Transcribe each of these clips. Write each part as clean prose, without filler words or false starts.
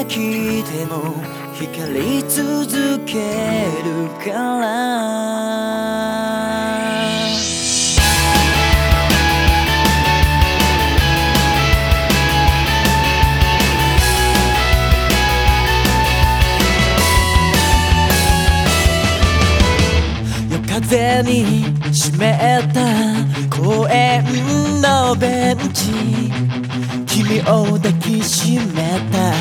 が来ても光り続けるから風に湿った公園のベンチ君を抱きしめた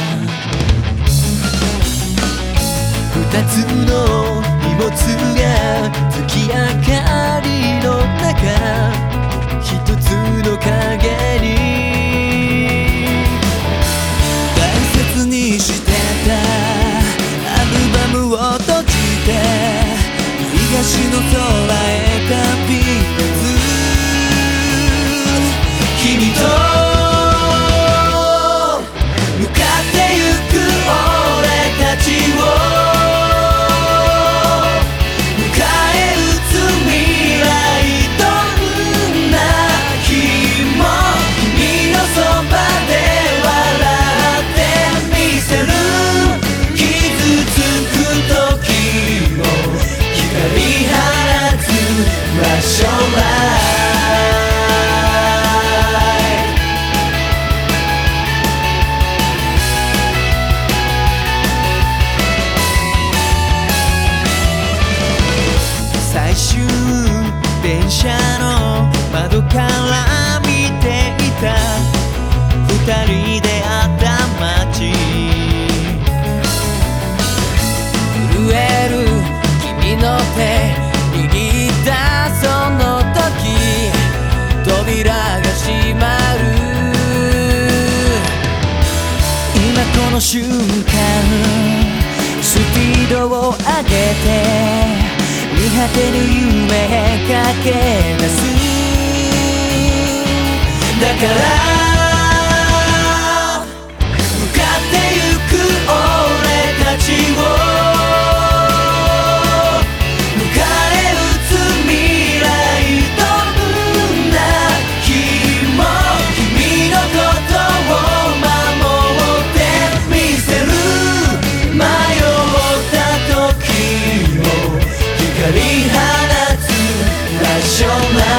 二つの荷物が月明かりの中一つの影に大切にしてたアルバムを閉じて東の空へ旅立つ君と向かってゆく俺たちを迎え撃つ未来どんな日も君のそばで笑ってみせる傷つく時も光り放つマショーライ最終電車の窓から見ていた二人で会った街震える君の手握ったその時扉が閉まる今この瞬間スピードを上げて見果てぬ夢へ駆け出すだから向かってゆく俺たちを光り放つラショーラ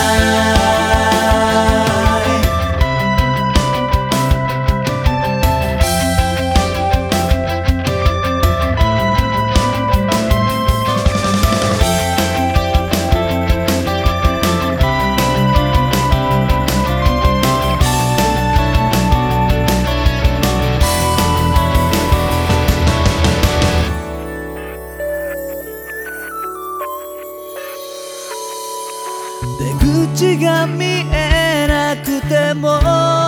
出口が見えなくても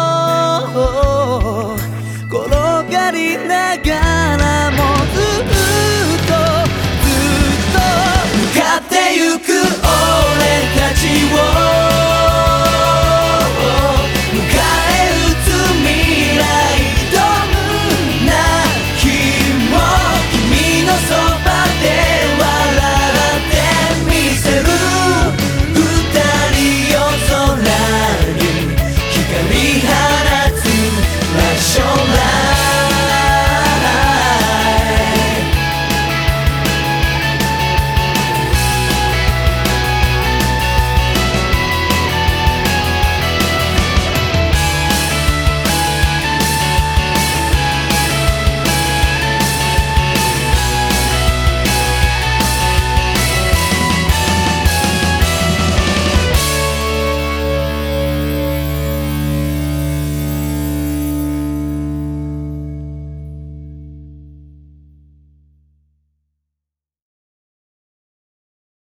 転がりながらもずっと向かってゆく俺